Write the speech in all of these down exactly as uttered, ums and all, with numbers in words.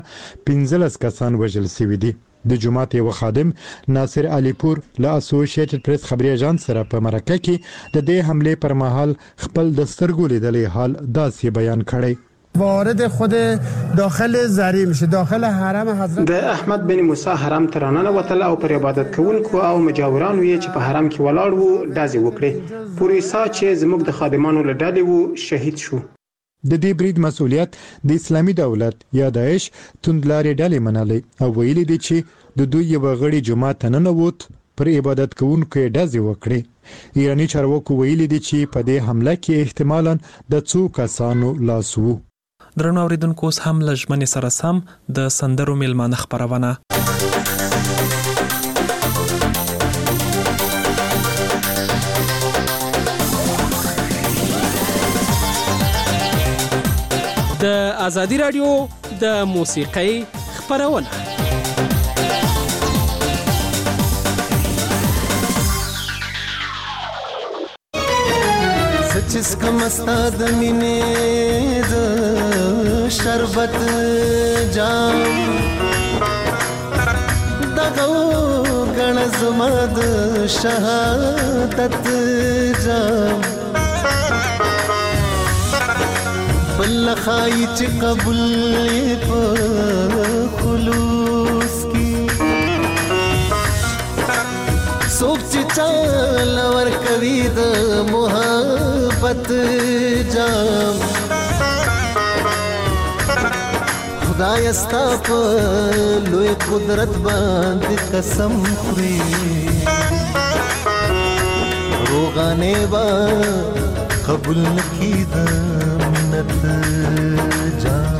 پنځلس کسان وژل شوي دي. د جماعت یو خادم ناصر علي پور له اسوسییټډ پریس خبري اژانس سره په مرکه کې د دې حمله پر مهال خپل د سترګو لیدلې حال داسې بیان کړی. وارد خود داخل زری میشه داخل حرم حضرت د احمد بن موسی حرم ترانه وتل او پر عبادت کوونکو او مجاورانو یې چې په حرم کې ولاړ وو دازې وکړي. پولیسا چې زموږ د خادمانو له ډلې وو شهید شو. د دې برید مسؤلیت د اسلامي دولت یا داعش توندلارې ډلې منلې او ویلي دي چې د دوی یو غړي جماعت ته ننوت پر عبادت کوونکو یې ډزې وکړي. ایراني چارواکو ویلي دي چې په دې حمله کې احتمالاً د څو کسانو لاس وو. درنو اوریدونکو اوس هم له ژمنې سره سم د سندرو میلمانه خپرونه. د ازادي رادیو د موسیقۍ خپرونه. سچس کم استاد مینه د شربت جام دغه غن زماد شهادت جام بل خای چې قبول په خلوص کی سوچ چې چل ور کوي د محبت جام خدای استا په لوی قدرت باندې قسم خوري روغانه با قبول نکي د منت جام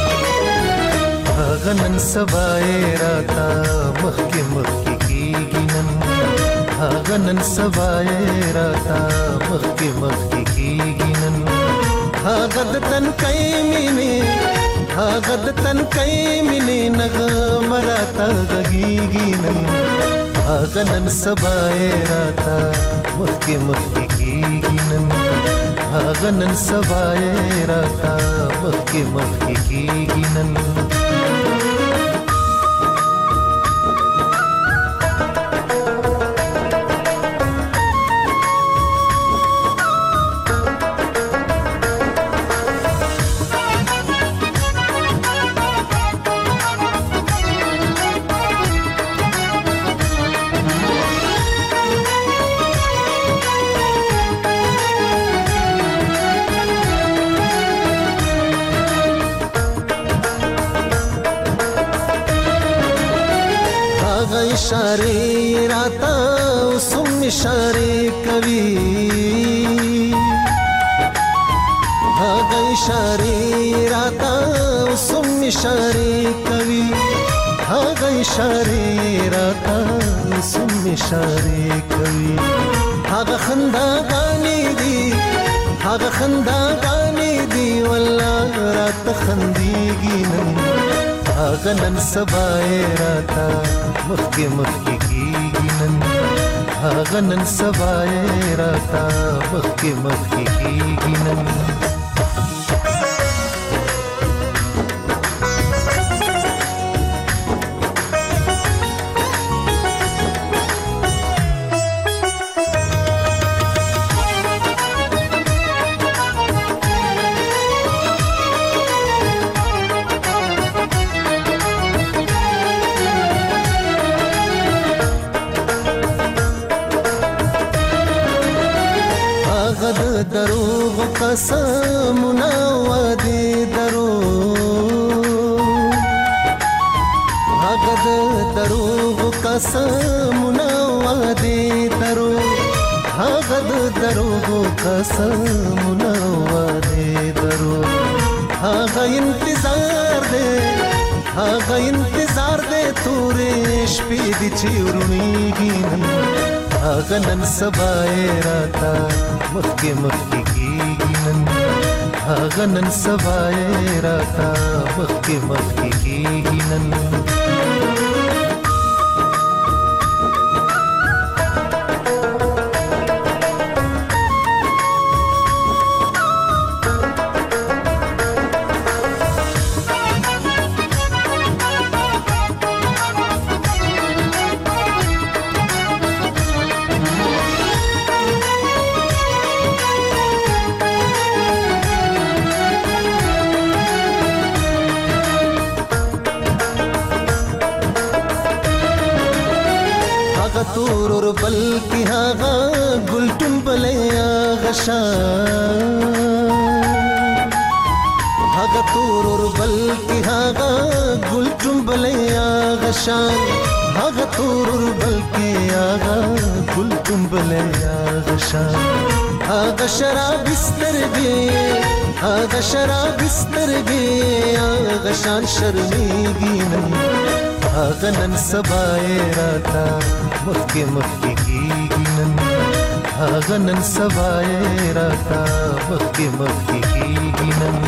غنن سبای راتا مخکې مخکې کیږي نن غنن سبای راتا مخکې مخکې کیږي نن هغه د تن کای مینه هغه د تن کای مینه نغم راتا غږیږي نن غنن سبای راتا مخکې مخکې کیږي نن غنن سبای راتا مخکې مخکې کیږي نن इशारे राता सुम इशारे कवि भागा इशारे राता सुम इशारे कवि भागा इशारे राता सुम इशारे कवि भागा खंदा गानी दी भागा खंदा गानी दी वल्लाह रात खंदीगी नन भागा नन सबाए राता مخکې مخکې کیږي نن هغه نن سبای راتا مخکې مخکې کیږي نن دروغ قسمنا وادي دروغ هغه دروغ قسمنا وادي دروغ هغه دروغ قسمنا وادي دروغ هغه انتظار دے هغه انتظار دے تورې شپې دي چې ورونیږي هغه نن سبای راتا مخکې مخکې کیږي نن هغه نن سبای راتا مخکې مخکې کیږي نن تور ور بل کی هاغه ګلټم بلیا غشان هاغه تور ور بل کی هاغه ګلټم بلیا غشان هاغه تور ور بل کی هاغه ګلټم بلیا غشان هاغه شراب سترګې هاغه شراب سترګې هاغه شان شرمېږي نن هاغه نن سبا راتا مخکې مخکې کېږي نن هاغه نن سبا راتا مخکې مخکې کېږي نن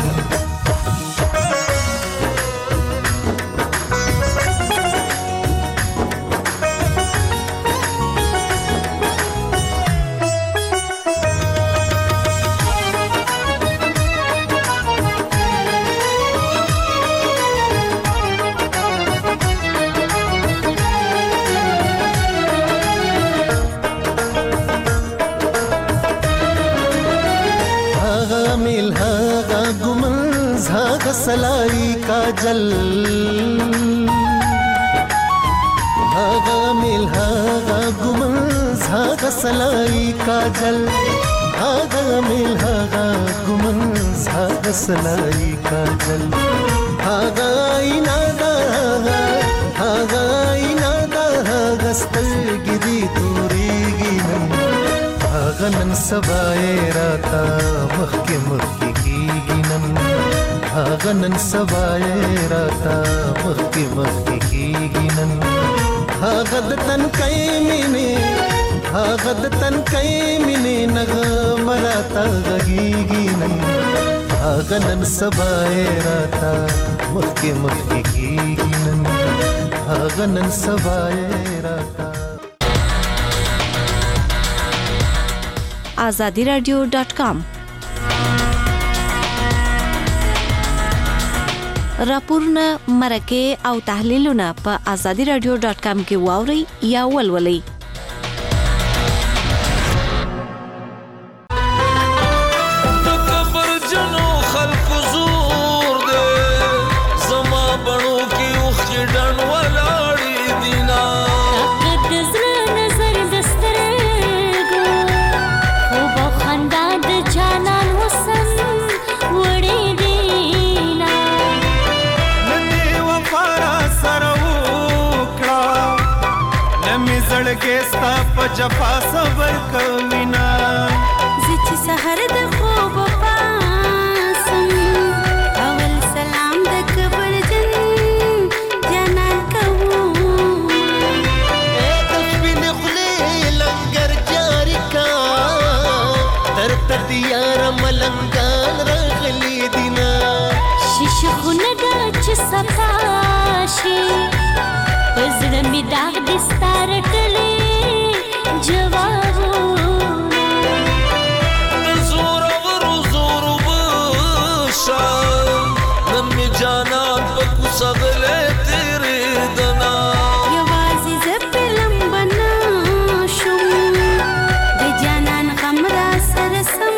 सलाई काजल हागा मिल हागा गुमन हागा सलाई काजल हागा मिल हागा गुमन हागा सलाई काजल हागा इनादा हागा इनादा हागा स्तरगिरी तोरेगी नन हागा नन सबाए राता मखके मखके कीगी नन هاغه نن سبا راتا مخکې مخکې کېږي نن هاغه د تنکۍ مینې هاغه د تنکۍ مینې نغمه راته غږېږي نن هاغه نن سبا راتا مخکې مخکې کېږي نن هاغه نن سبا راتا azadi radio dot com راپورونه مرکه او تحلیلونه په azadi radio dot com کې واوري یا ولولئ. ستا په جفا صبر کوینا زچ سحر د خوب پاسم اول سلام د کبر جن جنان کوو اے تشبین خلی لنگر جاری کا تر تدیار ملنگان رغلی دینا شش خونگا چ سپاشی پزړه می داغ دستار کړي جوابونه زور ورو زور وشان نن می جانان په کوڅغله تیرې دنا یوازې زپلم بنا شوم د جانان غم را سره سم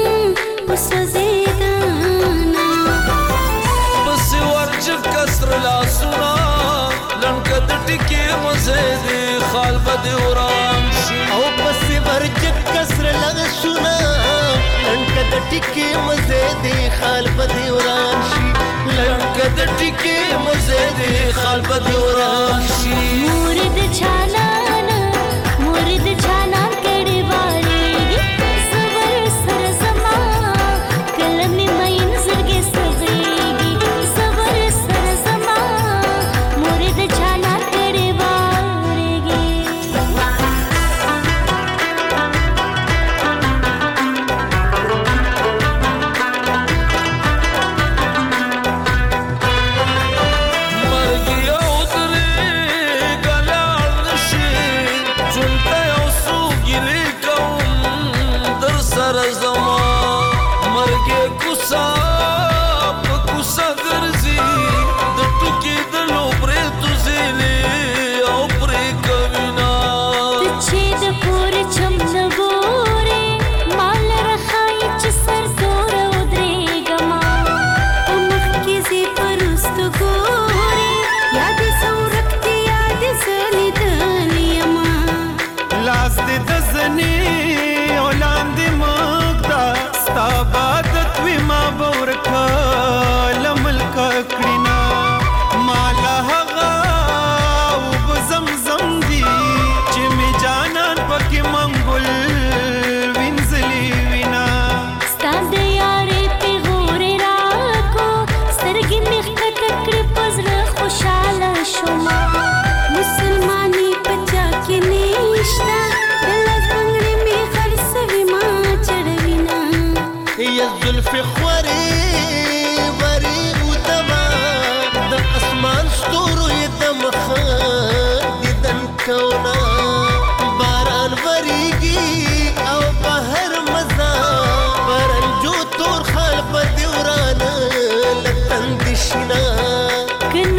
وسوځېدنا بس ورج کسر لا سنا لنکد ټکی مزه خال بد وران شي او پس ورج کسر لغ شنا لنکد ټکی مزه دی خال بد وران شي لنکد ټکی مزه دی خال بد وران شي مرید چالان مرید چالان کړي واري صبر سر زما کلمې مې زړګي سوځيږي صبر سر زما مرید چالان کړي واري مرګي او درې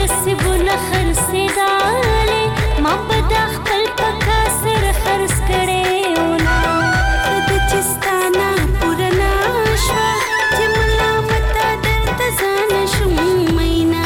نصیبونه خرڅېدلې ما به دا خپل په کاسر خرڅ کړې ونه د چستانه پوره نه شوه چې ملامته درته ځان شوم مینا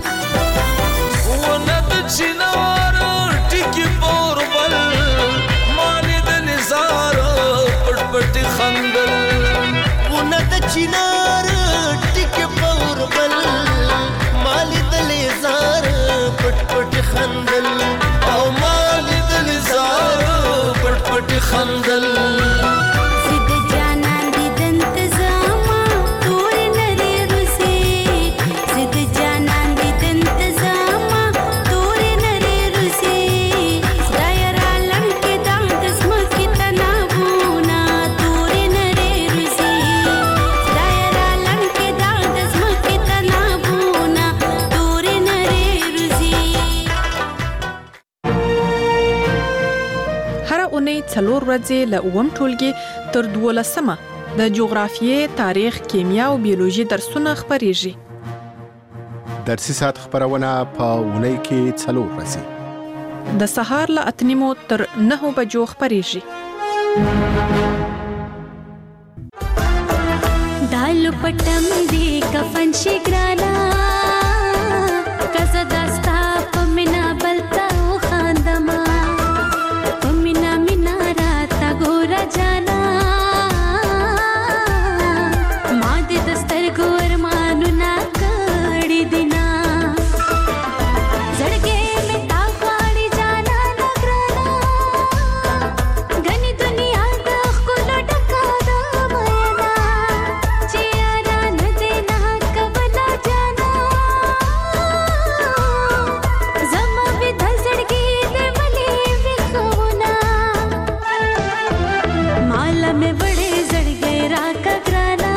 ونه د چنار ټیکې پور بل ما لیدلې زاره پټ پټ خندل ونه د چنار ټیکې پور بل ما لیدلې زاره پټ پټ خندل او ما لیدلې زاره پټ پټ خندل زد جانان دي د انتظاما تور نری روزي زد جانان دي د انتظاما تور نری روزي خدای را لم کې د دسمکې تنابونه تور نری روزي خدای را لم کې د دسمکې تنابونه تور نری روزي هر اونۍ څلور ورځې له اووم ټولګي تر دولسمه د جغرافیې، تاریخ، کیمیا او بیولوژي درسونه خپرېږي. درسي ساعت خبرونه په اونۍ کې څلور ورځې د سهار له اته نیمو تر نهو بجو خپرېږي. دالو پټم دی کفن شي ګرانا کزه داستا پمینا بلتا او خاندما پمینا مینا راتا ګورا جانا ما دې دستر ګور مانو نا کړي دینا زړګې مې تا غواړي جانا نګرانا غني دنیا د خپل ډکا د مینا چې یارا نه دینا کبلا جانا زما به د زړګې دې ولې وښونا مال مې وړې زړګې را کګرانا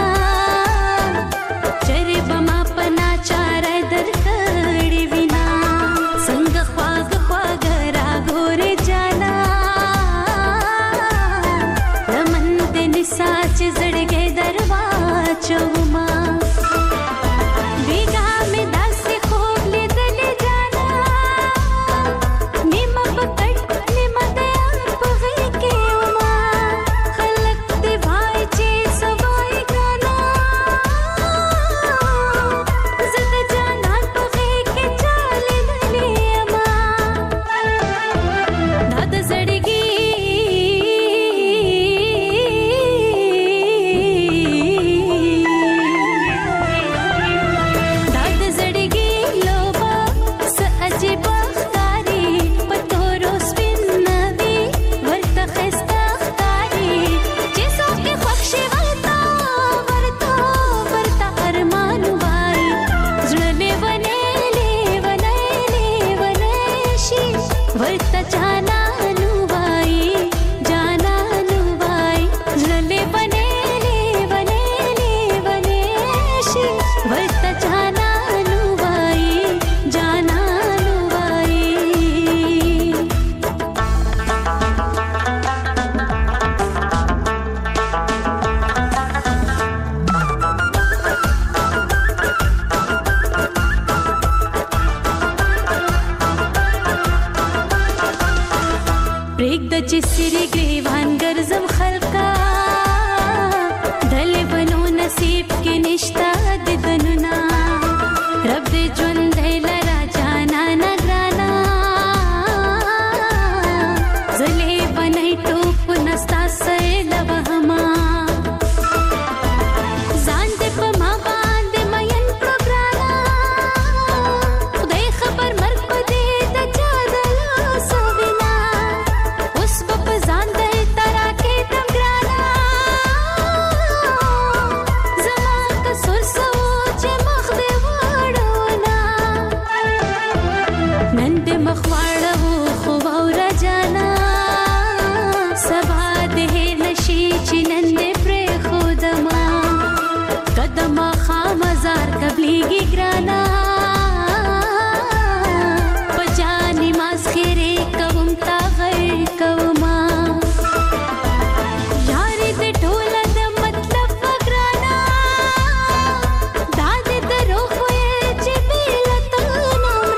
چرې بما پنا چار در کړې وینا څنګه خواږ خواږ را ګورې جانا لمن دې نسا چې زړګې دروا چوما بیګا مې داسې خوب لیدلې جانا نیمه پکړ نیمه د یار په غېږ کې وما خلک دې وایي چې سوای ګرانا زه د جانان په غېږ کې چالې دلې یما دا د زړګي دا د زړګي لوبه څه عجیبه ښکاري په تورو سپین ندي ورته ښایسته ښکاري چې څوک یې خوښ شي ورته ورته ورته ارمان وایي زړه لیونی لیونی لیونی شي ورته جانان وایي جانان وایي زړه لیونی لیونی لیونی شي ورته جانان وایي جانان وایي پرېږده چې سرې ګریوان ګرځم خلکا دلې بنو نصیب کې نشته د دنونه رب دې ژوندی لره جانا نګرانا زلې بنۍ ټوپ نستا سیله وهما ځان دې په ما باندې مین کړو ګرانا خدای خبر مرګ په دې د چا د لاسو وینا اوس به په ځان دې ترا کې دم ګرانا زما قصور سو چې مخ دې واړونه نن دې مخ واړو خو واوره جانا سبا دې هېر نشي چې نن دې پرېښودما قدمه خامزار قبلېږي ګرانا په جانې ماسخېرې کوم تا غیر کوما یارې دې ټوله د مطلب وګرانا دا دې د روح وې چې بې له تا نه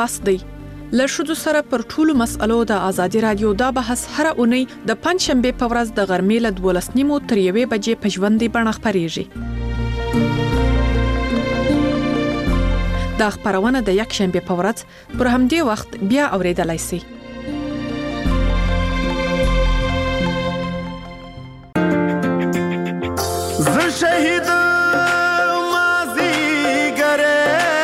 واس دی. له ښځو سره پر ټولو مسألو د ازادي رادیو دا بحث هر اونۍ د پنځشنبه په ورځ د غرمې له دولس نیمو تر یوې بجې په ژوندۍ بڼه خپریږي. دا خبرونه د یک شنبه په ورځ پر همدې وخت بیا اوریدلای شئ. ز شهید مازی گره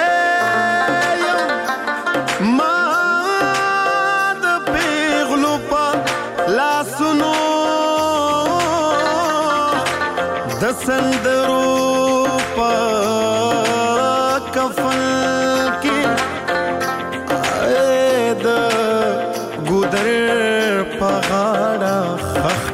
ما د پیغلو پا لاسونو د سندرو پا کفن کی د ګودر په غاړه خخ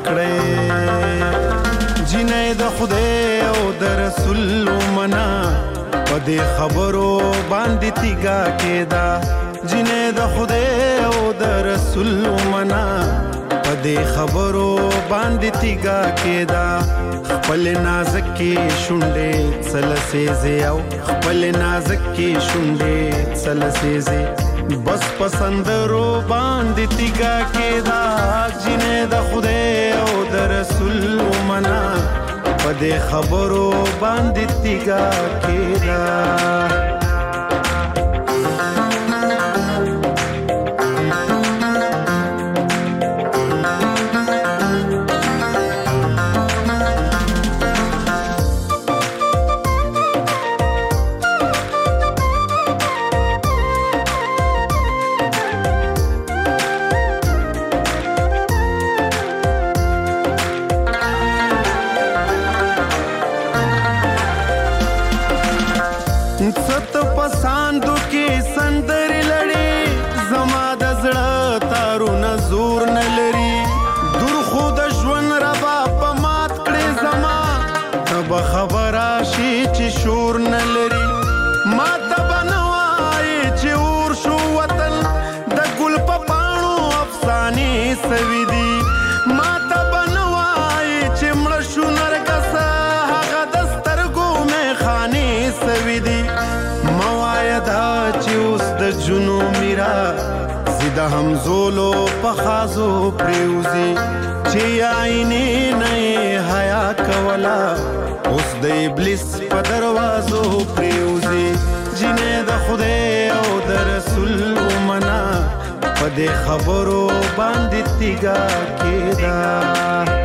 کړې جنې د خدای او د رسول منا په دې خبرو باندې تیګا کېدا جنې د خدای او د رسول منا په دې خبرو باندې تیګا کېدا خپل نازک کې شونډې څلسېزې او خپل نازک کې شونډې څلسېزې بس پسندرو باندې تیګا کېدا جنې د خدای او د رسول منا په دې خبرو باندې تیګا کېدا. د همزولو په خازو پریوزی چې آینه نه حیا کولا اوس د ابلیس په دروازو پریوزی جنې د خدای او د رسول منا په دې خبرو باندې تیګا کېدا.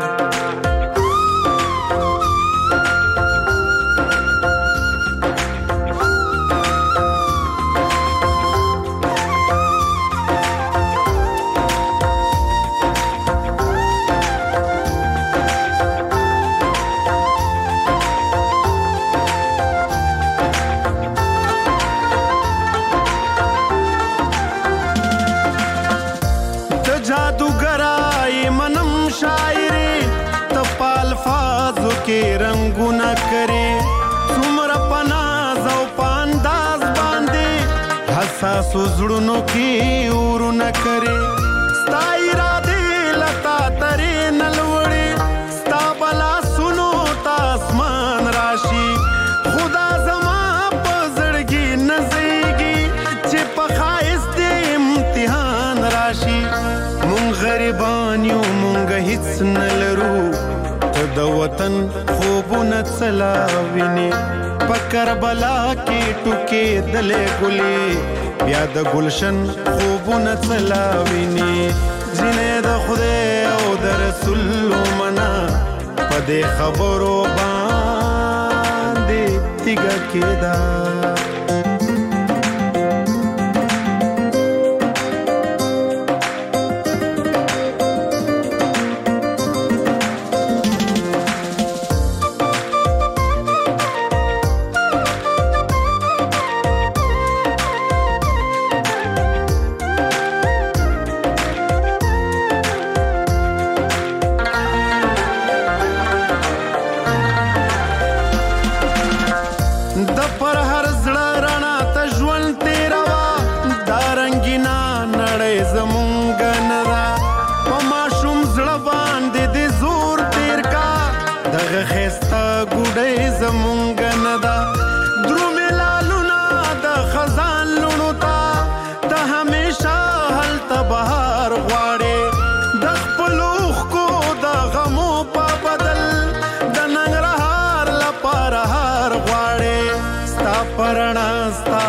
رنگونه کرے څومره پناز او پانداز باندې حساس زړونو کې ورونه کرے ستا اراده لتا ترې نلوړې ستا بلا سنو تا اسمان راشي خدا زما په زړګي نزيږي چې په خایست امتحان راشي مونږ غریبان یو مونږ هیڅ نه لرو د وطن خوبونه څلاویني په کربلا کې ټوکې دلې ګلې بیا د گلشن خوبونه څلاویني جنې د خدای او د رسول منا په دې خبرو باندې تیګا کېدا. زمونږ نه دا درومې لالونه د خزان لونو ته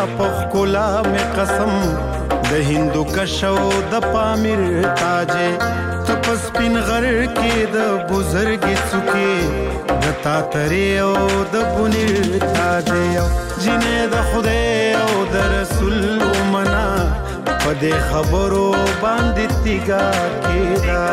په ښکلا مې قسم د هندو کشو د پامیر تاجې ته په سپین غر کې د بزرګې څوکې د تاترې او د بنیر تاجې جنې د خدای او د رسول ومنا په دې خبرو باندې تیګا کېدا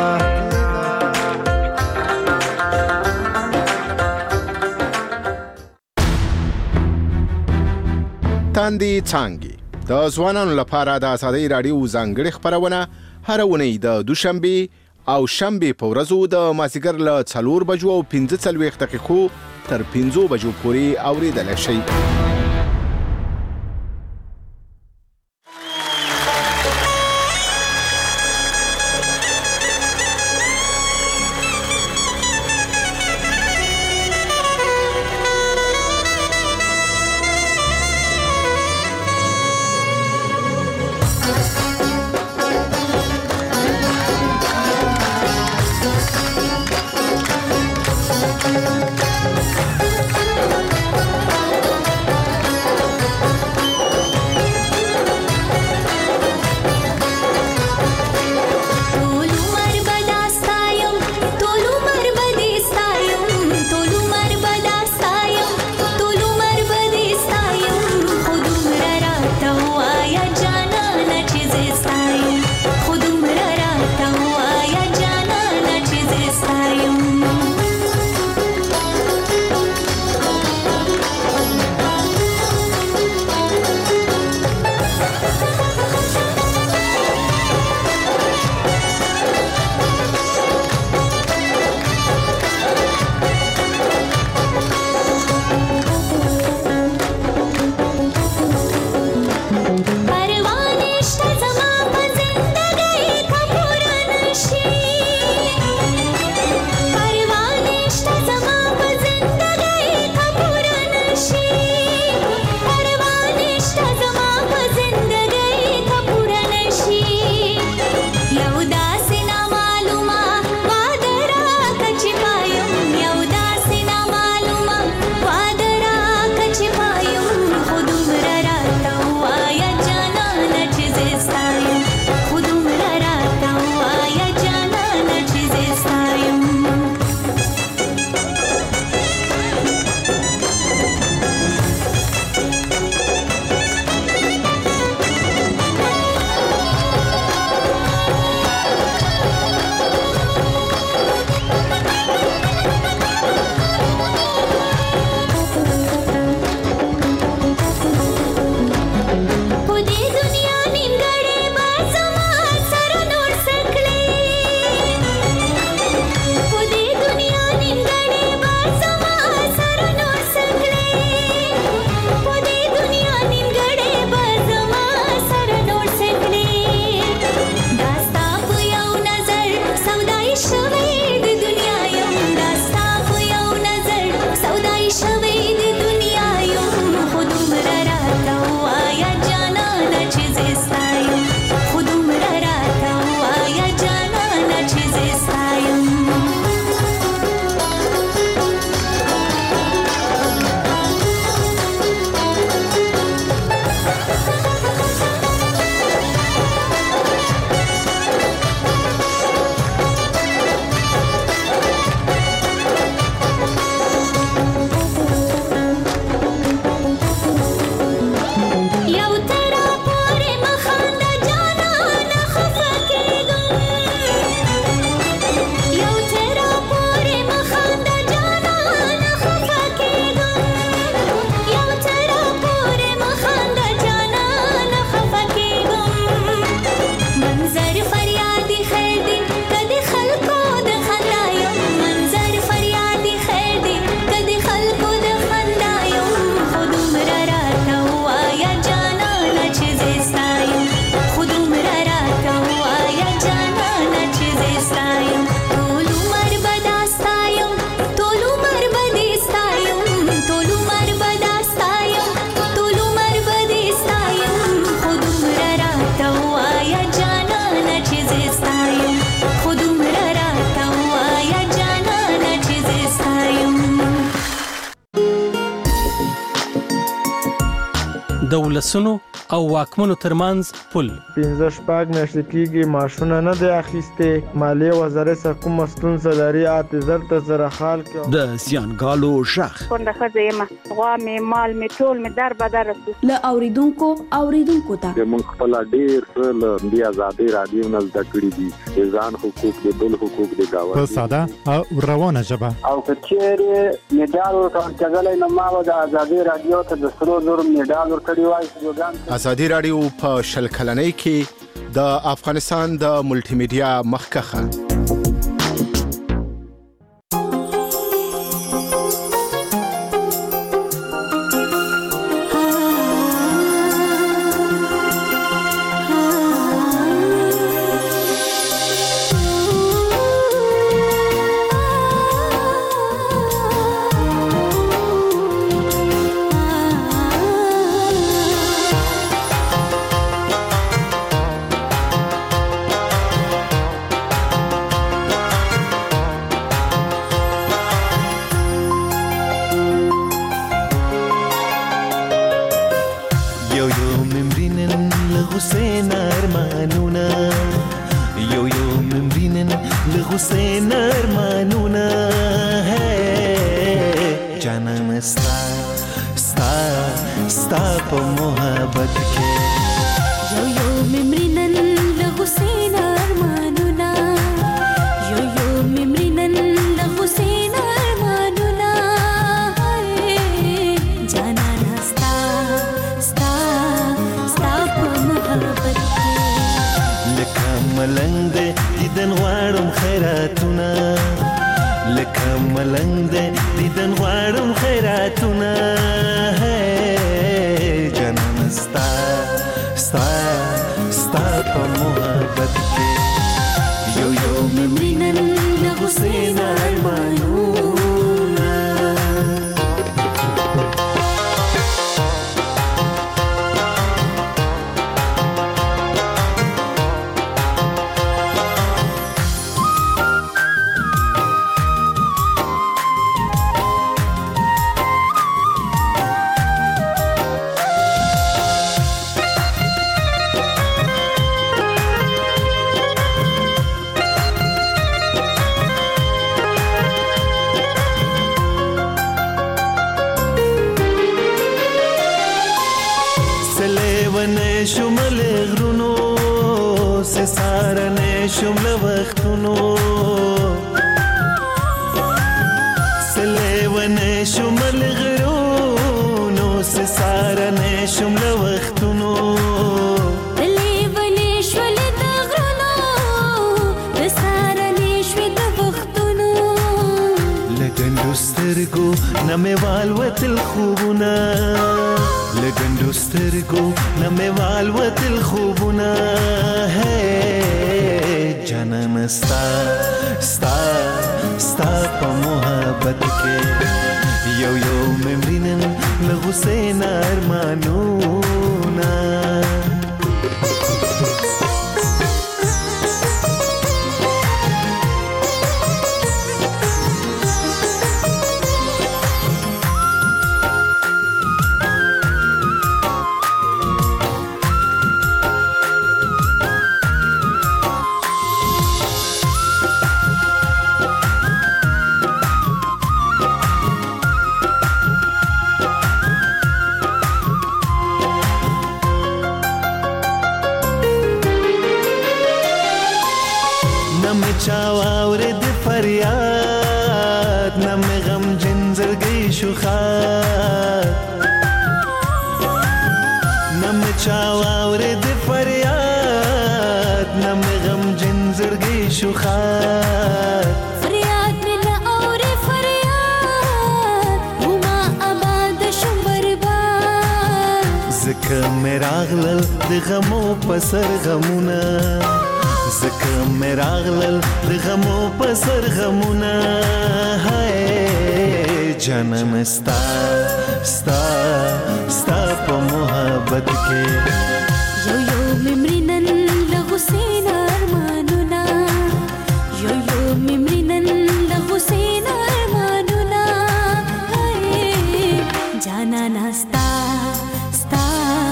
تاندې څانګې د ځوانانو لپاره د ازادۍ راډیو ځانګړې خپرونه هر اونۍ د دوشنبه او شنبه په ورځو د مازیګر له څلور بجو او پنځه څلوېښت دقیقو تر پنځو بجو پورې اورېدلی شئ. د ولسونو او واکمنو ترمنځ پل. پنځه شپږ میاشتې کېږي ماشونه نه دی اخیستې. مالیې وزارت څخه کومه ستونزه لري اته زر ته زره خال کې. د زیانګالو غږ کونډه ښځه یم، غوا مې مال مې ټول مې در بدر رسو. له اوریدونکو اوریدونکو ته موږ خپل ډېر څه له دې آزادۍ رادیو نه زده کړي دي، د ځان حقوق د بل حقوق د گاونډي په ساده او روانه ژبه. او کچېرې میډال ورکول کېدلای نو ما به د آزادۍ رادیو ته د سرو زرو میډال ورکړی وای. آزادۍ رادیو په شل کلنۍ کې د افغانستان د ملټي میډیا مخکخه. जाना ना स्ता स्ता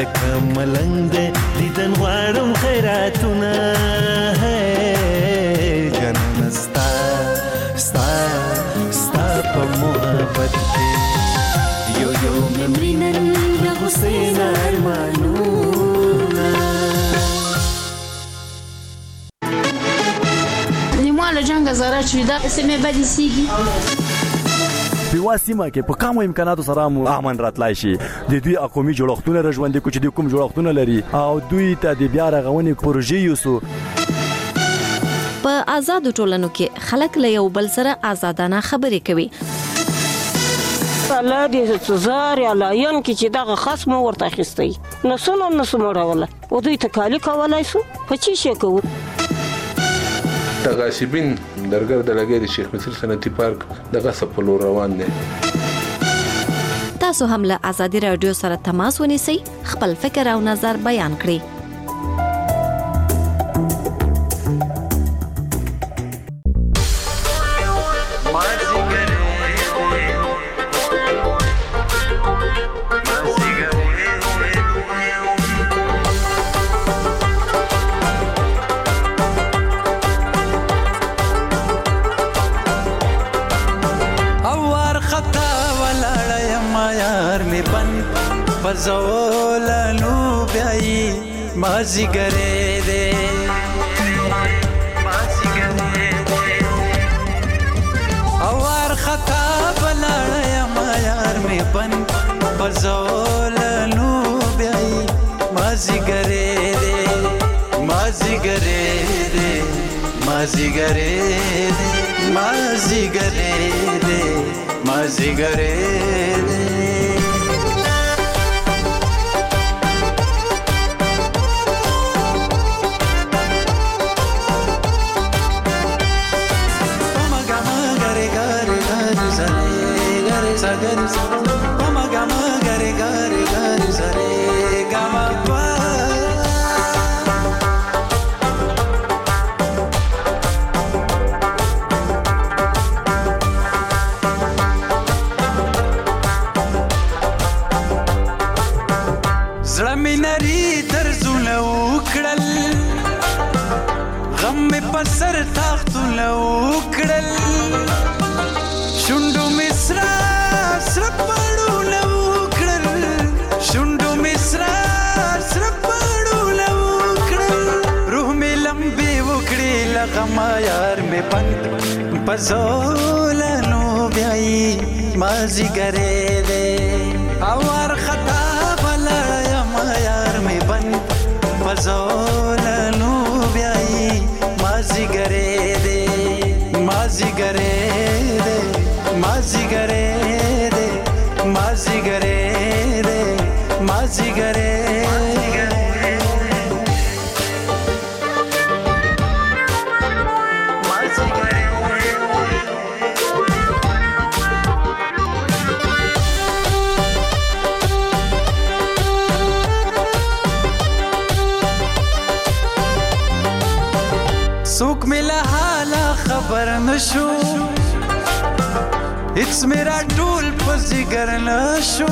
لکه ملنګ دی دیدن غواړم خیراتونه جانانه ستا ستا ستا په محبت کې یو یو مې مړي نن د حسین ارمانونه لیمو له جنګه زاره چې دا سیمې بدې سیږي په واسمه کې په کومو امکاناتو سره مو امن راتلای شي د دوی اقومي جوړښتونه رژوندې کوچ د کوم جوړښتونه لري او دوی ته د بیا رغونې پروژې یوسو په آزاد ټولنو کې خلک له یو بل سره آزادانه خبرې کوي الله دې زار یا لاین کې چې دغه خصم ورته اخیستی نو سونه نو سمړوله او دوی تکالی کولای سو په چی شي کوو تغاسبین درګر د لګي د شیخ مصر صنعتي پارک دغه سپلو روان دي تاسو هم له آزادي رادیو سره تماس ونیسئ خپل فکر او نظر بیان کړئ زولانو بیاي مازی ګره دې مازی ګره دې اوار خطا بلړ ما یار می بن زولانو بیاي مازی ګره دې مازی ګره دې مازی ګره دې مازی ګره دې مازی ګره دې سر تاختونه وکړل شوندو مصرا سر پړونه وکړل شوندو مصرا سر پړونه وکړل روح می لمبي وکړي لغما یار می بند پزولانو بیاي مازی ګره دې اور خطا بلا ما یار می بند پزولانو بیاي مازی ګره دې مازی ګره دې مازی ګره دې مازی ګره دې مازی ګره څوک مله حالا خبر نشو هیڅ میرا ټول په ذکر نشو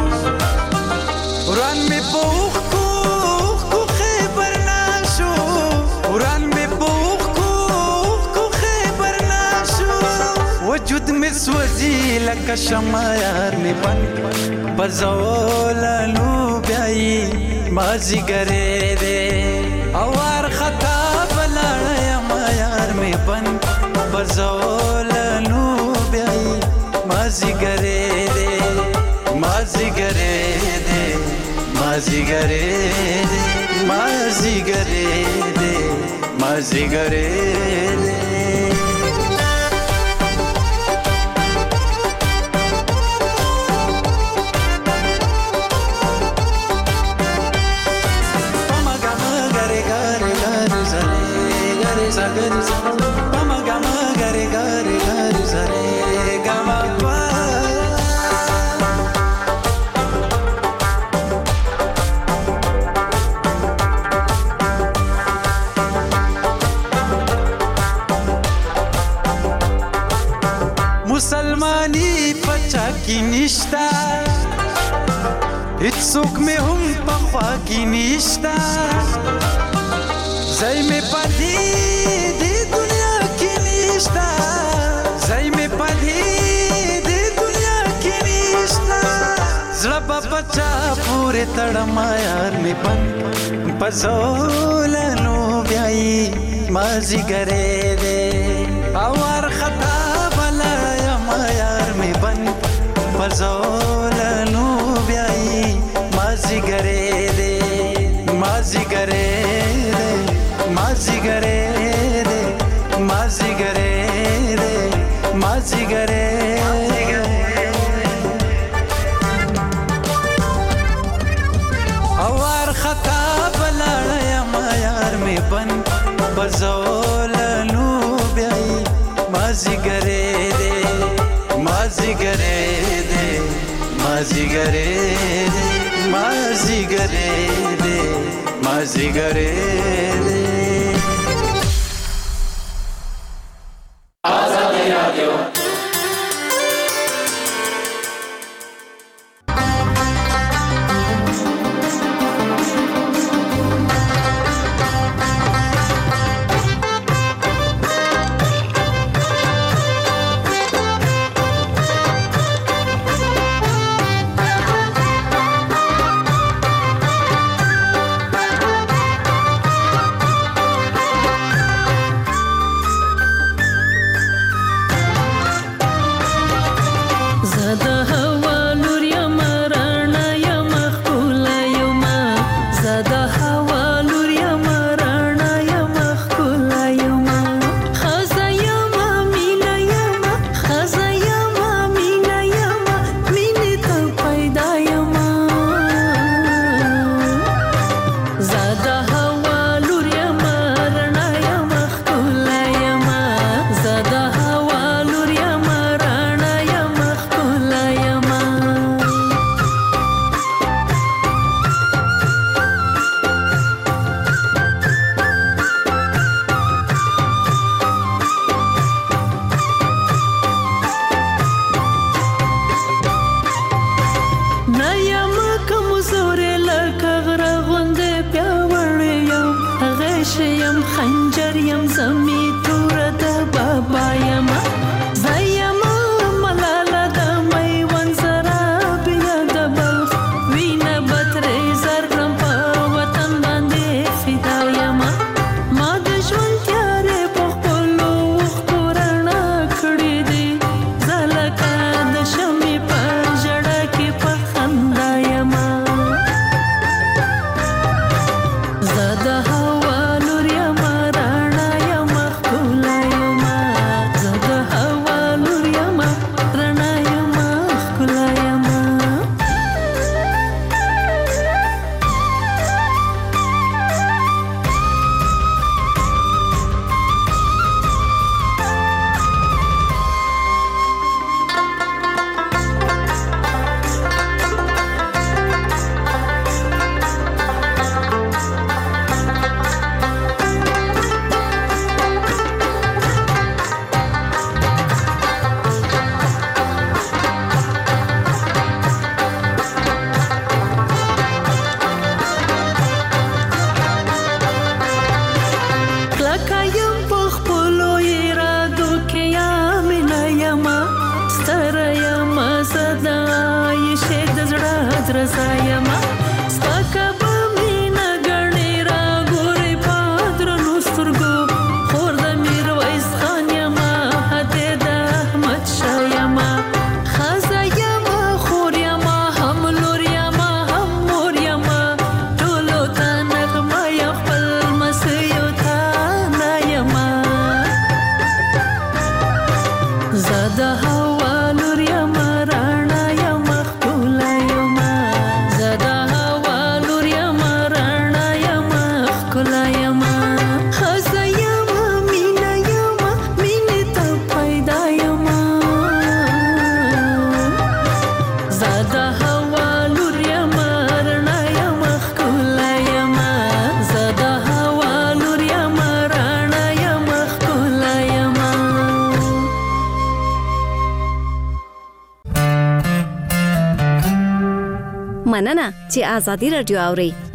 وران می پوخ کو کو خبر نشو وران می پوخ کو کو خبر نشو وجود می سوځي لکه شمع یار می بن بزولانو بیاي مازی ګره دې اور خطا می بن بزولانو بیاي مازی ګره دې مازی ګره دې مازی ګره دې مازی ګره دې مازی ګره دې مسلمانی پچا کی نشتا هیڅوک مې هم په خوا پاکی نشتا زای می پدی دی دنیا کی نشتا زای می پدی دی دنیا کی نشتا زړه بچا پورې تړم یار می بن پزولنو بیاي مازی ګره دې اور خطا بلا ما یار می بن پزولنو بیاي مازی ګره دې مازی ګره دې مازی ګره دې مازی ګره دې مازی ګره اور خطا بلاړ ما یار می بن بزولنو بیاي مازی ګره دې مازی ګره دې مازی ګره دې مازی ګره دې مازی ګره دې آزادی رادیو مننه چې آزادي رادیو اوري.